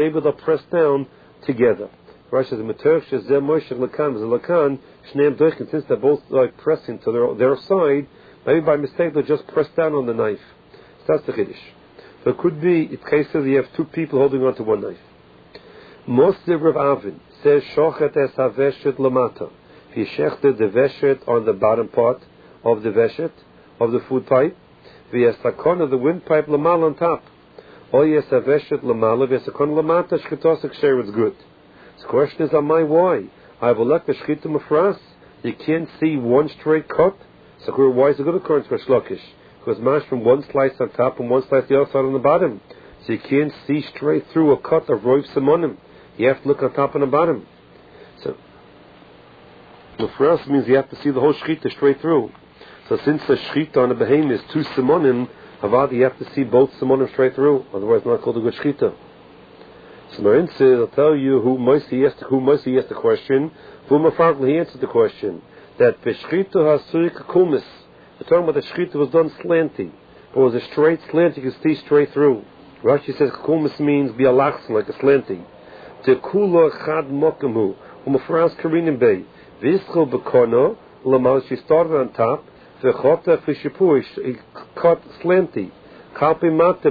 able to press down together. Rashi says, "Meter shezeh Moshe lakan v'lakan shneim doichen." Since they're both like pressing to their side, maybe by mistake they'll just press down on the knife. So that's the chiddush. So it could be it's cases you have two people holding on to one knife. Moshe Rav Avin says, "Shochet es haveshet lamata." If you shechted the veshet on the bottom part of the veshet of the food pipe, v'yasakon of the windpipe lamal on top. Or yes haveshet lamala v'yasakon lamata shchitos ksher is good. The question is, why? I will let the shchita mafras. You can't see one straight cut. So why is it good according to Shlokish? Because mash from one slice on top and one slice the other side on the bottom. So you can't see straight through a cut of roiv simonim. You have to look on top and the bottom. So mafras means you have to see the whole shchita straight through. So since the shchita on the behemoth is two simonim, avad you have to see both simonim straight through. Otherwise, it's not called a good shchita. So Marin says, I'll tell you who Moisi asked the question, who Mafargl he answered the question. That Veshchita Hasurik Kumis, the talking about the Shchita was done slanty. It was a straight slant, you can see straight through. Rashi says Kumis means be a lachson, like a slanty. Tekula Chad Mokamu, Umafras Karinim Bay, Vischel Bekono, Lamal, she started on top, Vechota Fishipuish, he cut slanty. But it went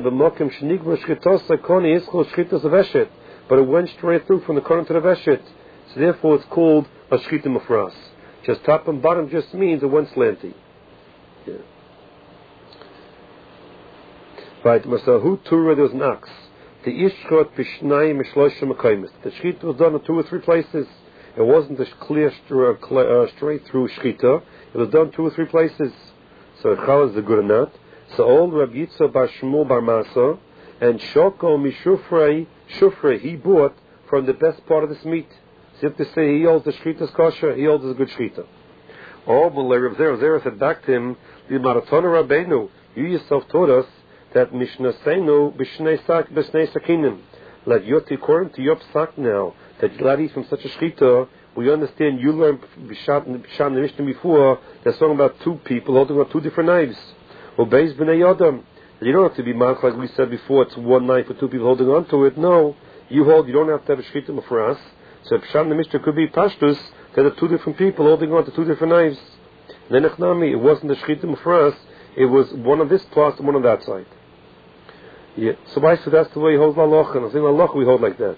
straight through from the corner to the veshet. So therefore it's called a shchita mafras. Just top and bottom just means it went slanty. Yeah. Right, Masahu Tura, there was an ox. The Ishchot Bishnai Mishloisha Makaimis. The shchita was done in 2 or 3 places. It wasn't a clear straight through shchita. It was done 2 or 3 places. So how is it good or not? So old Rabbi Yitzhak Bar Shmuel Bar Masa and Shoko Mishufrei Shufrei he bought from the best part of this meat. So you have to say he holds the shchita's kosher, he holds a good shchita. Oh, but Rav Zera said back to him, the Maratona Rabbeinu, you yourself taught us that Mishnah Seinu B'shnei Sakinim. Like according to your psak now, that you're allowed to eat from such a shchita, we understand you learned B'shat the Mishnah before, that's talking about 2 people holding on 2 different knives. Or Beis B'nei Adam. You don't have to be marked like we said before, it's 1 knife with 2 people holding on to it. No. You don't have to have a shchita mafras. So Psham the Mishnah could be Pashtus, that are 2 different people holding on to 2 different knives. Lenachnami, it wasn't a shchita mafras, it was one on this part and one on that side. Yeah. So I said that's the way he holds Laloch, and I think Laloch we hold like that.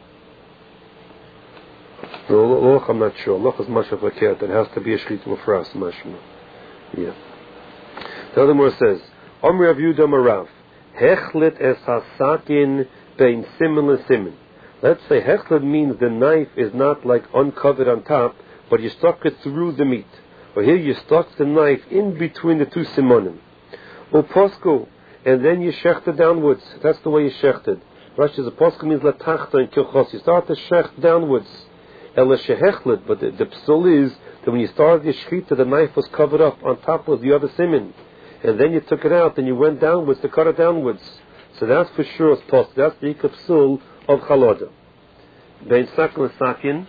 No, Laloch I'm not sure. Laloch is much of a cat, it has to be a shchita mafras, mashma. Yeah. The other more says, Omri Rav Yehuda Marav, Hechlet es hasakin bein simin le-simin. Let's say hechlet means the knife is not like uncovered on top, but you stuck it through the meat. Or here you stuck the knife in between the 2 simonim. Or posko, and then you shechted downwards. That's the way you shechted. Rashi says, posko means latachta and kilchos. You start to shecht downwards. Ela shehechlet, but the psul is that when you started your shchita, the knife was covered up on top of the other simin. And then you took it out and you went downwards to cut it downwards. So that's for sure post. That's the ikar psul of chaloda. Bein sakin sakin.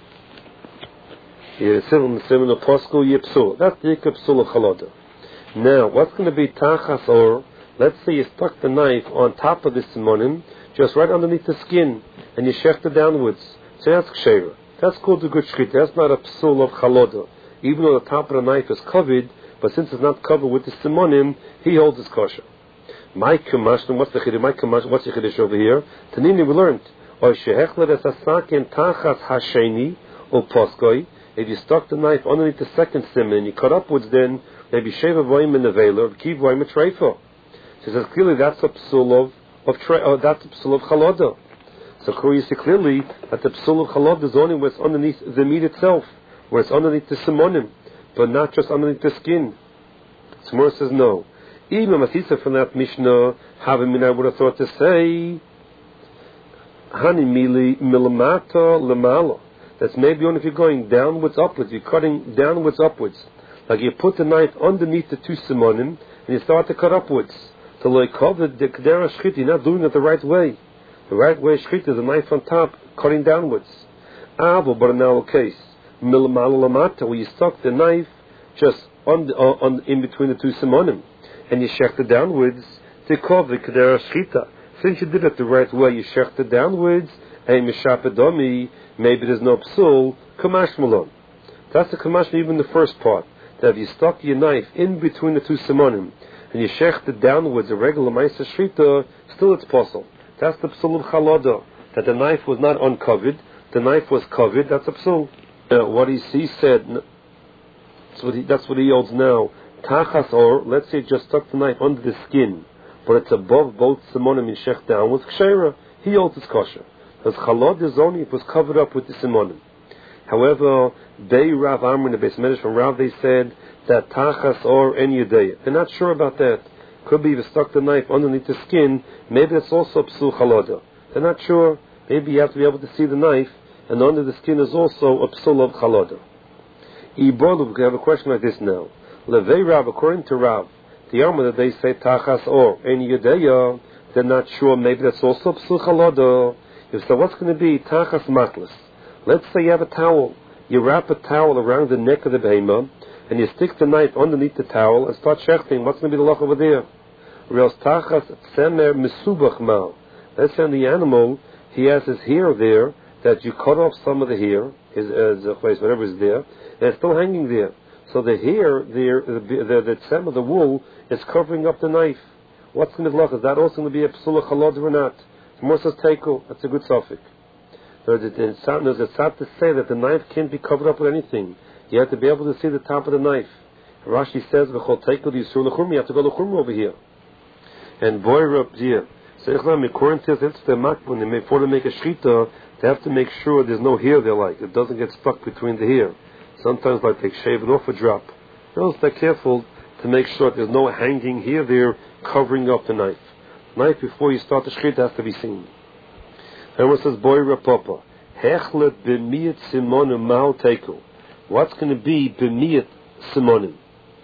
Simon posko yipsul. That's the ikar psul of chaloda. Now, what's going to be tachas or? Let's say you stuck the knife on top of the simonim, just right underneath the skin, and you shecht it downwards. So that's ksheira. That's called a good shchita. That's not a psul of chaloda. Even though the top of the knife is covered, but since it's not covered with the simonim, he holds his kosher. My kamashlim, what's the chiddush over here? Tanini, we learned, or shehechlet es hasakin tachas hasheni or poskoi. If you stuck the knife underneath the second simin and you cut upwards, then maybe sheva voim in the vela, kiv voim a treifa. So it says clearly that's a psul that's a psul of chaloda. So you see clearly that the psul of chaloda is only where it's underneath the meat itself, where it's underneath the simonim, but not just underneath the skin. Tzmur says no. Even Masisa from that Mishnah, I would have thought to say, Hani mili milamata lamala. That's maybe only if you're going downwards, upwards. You're cutting downwards, upwards. Like you put the knife underneath the 2 simonim and you start to cut upwards. So like the kedera shchita, you're not doing it the right way. The right way shchita is the knife on top, cutting downwards. But in our case, milamala lamata, where you stuck the knife just in between the 2 simonim, and you shecht it downwards, to call the kedera shchita. Since you did it the right way, you shecht it downwards, and mishapedomi, maybe there's no psul, kamash malon. That's the kamash, even the first part. That if you stuck your knife in between the two simonim, and you shecht it downwards, a regular ma'aser shrita, still it's possible. That's the psul of chaloda. That the knife was not uncovered, the knife was covered, that's a psul. What he said, that's what he holds now. Tachas or, let's say just stuck the knife under the skin, but it's above both simonim and shech down with kshera, he holds his kosher. Because chalod is only, it was covered up with the simonim. However, Rav Amr in the Beis Medrash from Rav, they said that tachas or en yudei. They're not sure about that. Could be if you stuck the knife underneath the skin, maybe it's also psul chaloda. They're not sure. Maybe you have to be able to see the knife, and under the skin is also a psul of chaloda. We have a question like this now. Levei Rav, according to Rav, the Amr that they say tachas or en yudeya, they're not sure. Maybe that's also psul chaloda. If so, what's going to be tachas matlas? Let's say you have a towel. You wrap a towel around the neck of the behemah, and you stick the knife underneath the towel and start shechting. What's going to be the loch over there? Reals tachas tzemer misubach mal. Let's say the animal, he has his hair there, that you cut off some of the hair, his whatever is there, and it's still hanging there. So the hair there, the tzem of the wool, is covering up the knife. What's going to be the loch? Is that also going to be a psul chalod or not? More says teiko. That's a good suffix. There's a tzad to say that the knife can't be covered up with anything. You have to be able to see the top of the knife. Rashi says, "V'chol teiko d'yisur l'chumra." You have to go l'chumra over here. And boy up here. So according to this, before they make a shchita, they have to make sure there's no hair there, like it doesn't get stuck between the hair. Sometimes, like they shave it off a drop. Else they're careful to make sure there's no hanging hair there covering up the knife. Knife before you start the shchita has to be seen. Everyone says, boy rapapa, hechlet b'miyat simonim mal tekel. What's going to be b'miyat simonim?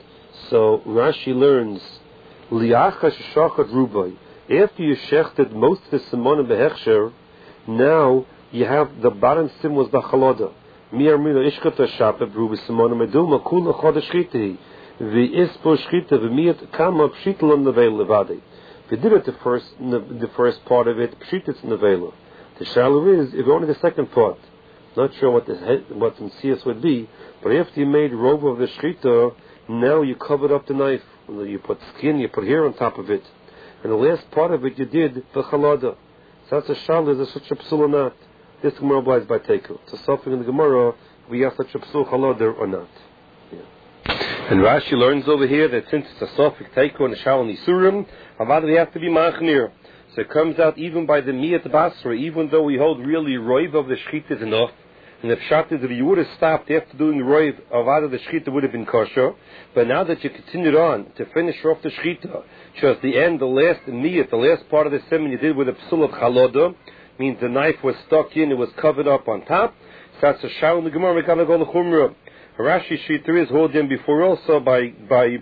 So Rashi learns, liacha shachat rubai. After you shechted most of the simonim behechsher, now you have the bottom sim was the chaloda. Mir mina ishkata shapeb rubi simonim edulma kula chodesh shchitahi. V'ispo shchita v'miyat kama pshitlon nevel levade. If you did it the first part of it, pshititz nevela. The shallow is, if only the second part. Not sure what in CS would be, but after you made robe of the shchita, now you covered up the knife. You put skin, you put hair on top of it. And the last part of it you did the chalada. So that's a shallow, is such a psul or not. This Gemara obliges by tekel. It's a suffix in the Gemara, we have such a psul chalada or not. Yeah. And Rashi learns over here that since it's a suffix tekel and a shallow nisurim, Avad we have to be machnir. So it comes out even by the miyat basra, even though we hold really roiv of the shchita is enough, and the pshat is that you would have stopped after doing roiv of the shchita would have been kosher, but now that you continued on to finish off the shchita, just the end, the last miyat, the last part of the simon you did with a psul of chaloda, means the knife was stuck in, it was covered up on top, so that's a shal in the Gemara, we gotta go to Chumrah. Rashi Shita is holding before also by the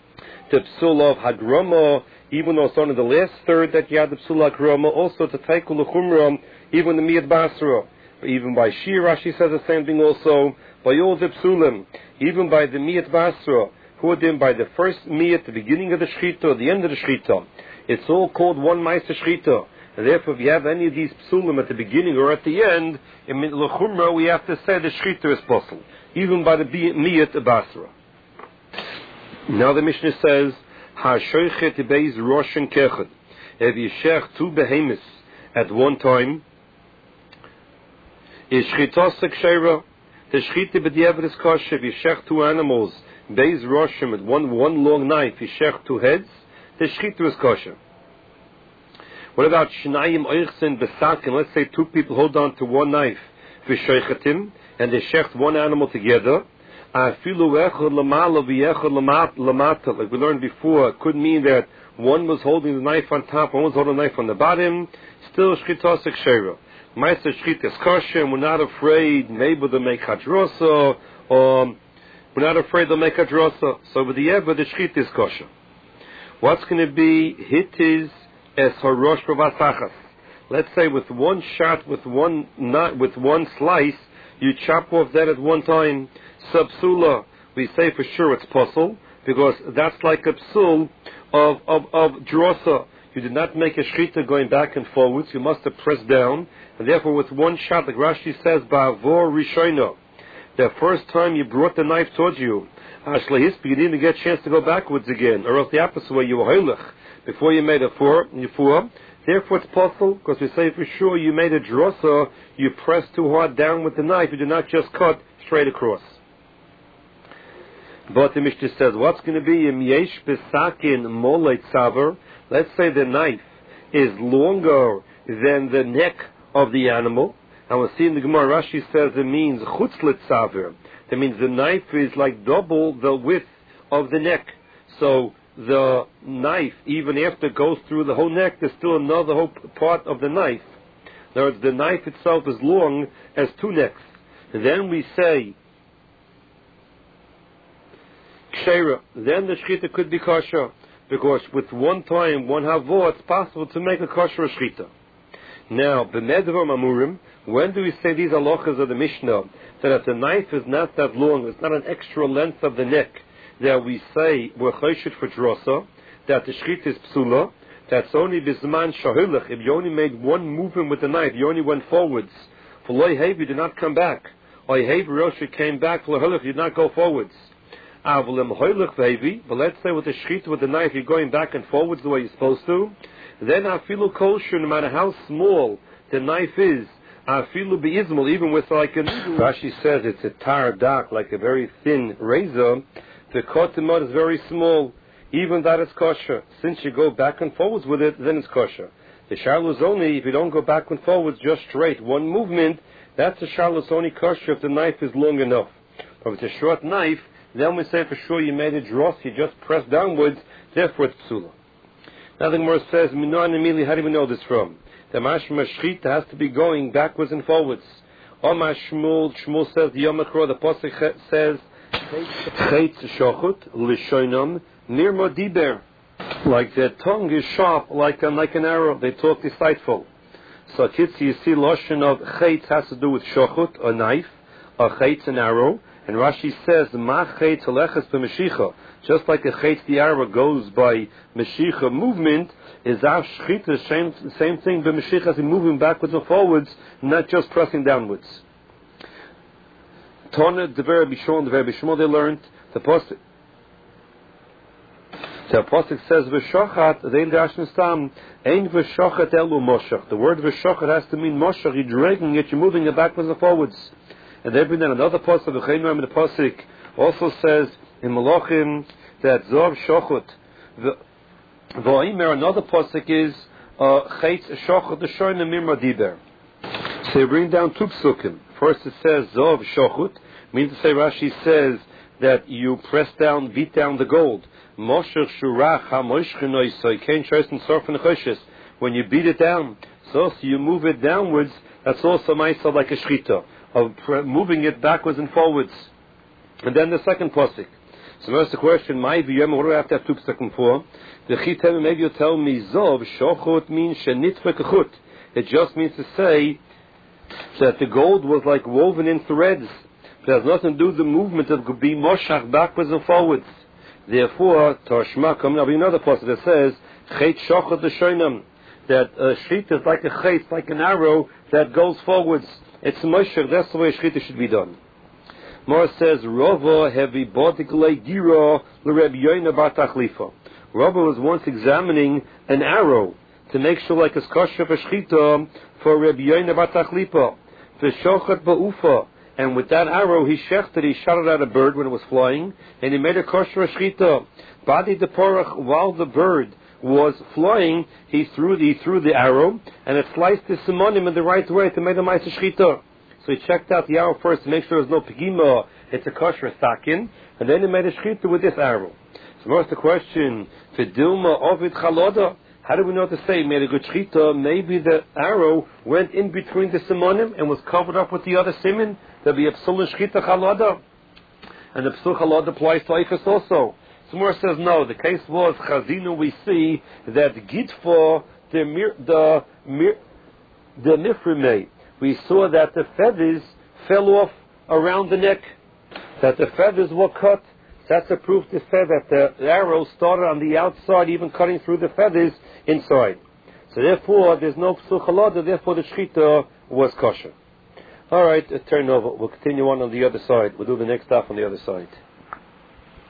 psul of hagrama, even though it's only the last third that you had the psul hagrama, also to tekel l'chumra, even the miyat basra. Even by Shir, Rashi says the same thing also, by all the psulim, even by the miyat basra, who are by the first miyat, the beginning of the shchita, the end of the shchita. It's all called one ma'aser shchita. And therefore, if you have any of these psulim at the beginning or at the end, in l'chumra, we have to say the shchita is possible, even by the miyat basra. Now the Mishnah says, "Ha'shoichet beis rosh and kechad." If you shech two behemoths at one time, is shchitas kshera. The shchita b'diavad is kosher. If you shech two animals, beis roshim at one long knife, you shech two heads, the shchita is kosher. What about shnayim oichsen besakin? Let's say two people hold on to one knife, v'shoichetim, and they shecht one animal together. Like we learned before, it could mean that one was holding the knife on top, one was holding the knife on the bottom. Still shchitas kshera. Ma'aser shchita is kosher, and we're not afraid maybe they'll make hadrosa, or we're not afraid they'll make hadrosa. So with the Eva, the shchita is kosher. What's going to be hitis es harosh b'vasachas? Let's say with one shot, with one slice, you chop off that at one time. Subsula, we say for sure it's possible, because that's like a psul of drosa. you did not make a shchita going back and forwards, you must have pressed down, and therefore with one shot, like Rashi says, ba'avor rishono, the first time you brought the knife towards you, you didn't even get a chance to go backwards again, or else the opposite way, you were hoilech, before you made a four. Therefore it's possible, because we say for sure you made a drosa, you pressed too hard down with the knife, you did not just cut straight across. But the Mishnah says, what's going to be im yesh besakin molei tzaver? Let's say the knife is longer than the neck of the animal. And we'll see in the Gemara, Rashi says it means chutzlet tzaver. That means the knife is like double the width of the neck. So the knife, even after it goes through the whole neck, there's still another whole part of the knife. In other words, the knife itself is long as two necks. And then we say, Kshera, then the shchita could be kosher, because with one time, one havor, it's possible to make a kosher shchita. Now, b'medvar mamurim, when do we say these halachas of the Mishnah, that if the knife is not that long, it's not an extra length of the neck, that we say we're choshet for drosa, that the shchita is psula, that's only bisman shahilach, if you only made one movement with the knife, you only went forwards. For loy hev, you did not come back. Oy hev rosh, you came back, for loy you did not go forwards. But let's say with the shchita with the knife you're going back and forwards the way you're supposed to, then afilu kosher, no matter how small the knife is, afilu beizmal, even with like a needle. Rashi says it's a tar dak, like a very thin razor. The kotimot is very small, even that is kosher. Since you go back and forwards with it, then it's kosher. The sharlu is only if you don't go back and forwards, just straight one movement. That's the sharlu is only kosher if the knife is long enough. But if it's a short knife, then we say for sure you made a dross, you just pressed downwards, therefore it's psula. Now the Gemara says, Minon Emili, how do we know this from? The mashma shchita has to be going backwards and forwards. Omar Shmuel says, the Yom HaKro, the Pasuk says, Chetz shochut, lishoinam, nirmo diber. Like their tongue is sharp, like an arrow, they talk deceitful. So kids, you see, Lashon of chetz has to do with shochut, a knife, a chetz, an arrow. And Rashi says, Ma chetz aleches b'meshicha. Just like a chetz, the arrow goes by meshicha movement, is our shchita same thing b'meshicha, as in moving backwards and forwards, not just pressing downwards. Tona dever bishmol, they learned the pasuk. The pasuk says v'shochat, dein rashn stam ein v'shochat elu moshach. The word v'shochat has to mean moshach. You're dragging it, you're moving it backwards and forwards. And they bring down another pasuk, the pasuk also says in Malachim that Zov Shochut. V'oimer, another pasuk is Chetz Shochut the Shoin Mirma Diber. So they bring down two psukim. First it says Zov Shochut, means to say Rashi says that you press down, beat down the gold. Mosher Shurach HaMoshchenoi Soikein Shoysen Sorfen Choshes. When you beat it down, so you move it downwards, that's also myself like a shchita, of moving it backwards and forwards. And then the second pasuk. So that's the question, what do I have to have two pasukim for? The chitem, maybe you tell me, Zov, shochut means shenitve kechut. It just means to say that the gold was like woven in threads. It has nothing to do with the movement of be moshach backwards and forwards. Therefore, Toshma, coming up another pasuk that says, chet shochut the shoinam, that a shchita is like a chet, like an arrow that goes forwards. It's moshach, that's the way shchita should be done. Mor says, Rava heavy botiklei gira l'Reb Yoina bar Tachlifa. Rava was once examining an arrow to make sure like it's kosher for shchita for Reb Yoina bar Tachlifa. V'shochat ba'ufa. And with that arrow, he shechted, he shot it at a bird when it was flying, and he made a kosher shchita. Badi de porach, while the bird was flying, he threw the arrow, and it sliced the simonim in the right way to make a ma'aseh shchita. So he checked out the arrow first to make sure there's no pigima, it's a kosher sakin, and then he made a shchita with this arrow. So what's the question? Fidilma ovid chaloda. How do we know to say he made a good shchita? Maybe the arrow went in between the simonim and was covered up with the other simin. There'll be a psul shchita chaloda. And the psul chaloda applies to Eifus also. Somewhere says no. The case was Chazinu. We see that gitfor the nifrimei. We saw that the feathers fell off around the neck. That the feathers were cut. That's a proof to say that the arrow started on the outside, even cutting through the feathers inside. So therefore, there's no psul chalada, therefore the shechita was kosher. Alright, turn over. We'll continue on the other side. We'll do the next stuff on the other side.